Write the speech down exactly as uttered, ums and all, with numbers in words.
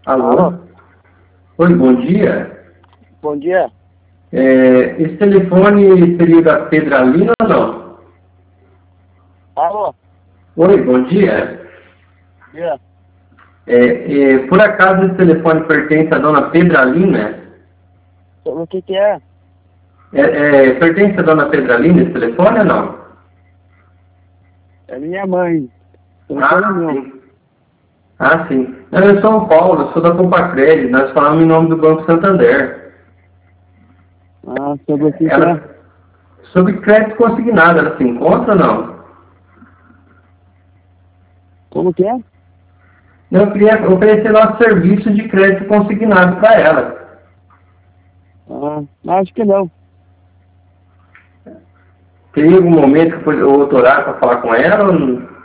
Alô? Alô? Oi, bom dia. Bom dia. É, esse telefone seria da Pedralina ou não? Alô? Oi, bom dia. Dia. É, é, por acaso esse telefone pertence à dona Pedralina? Sobre o que que é? É, é, pertence à dona Pedralina esse telefone ou não? É minha mãe. O telefone é Ah, meu. sim. Ah, sim. Não, eu sou o Paulo, eu sou da Compacred, nós falamos em nome do Banco Santander. Ah, sobre o que que é? Ela, sobre crédito consignado, ela se encontra ou não? Como que é? Não, eu queria oferecer nosso serviço de crédito consignado para ela. Ah, acho que não. Teria algum momento que foi o outro horário para falar com ela? Ou não?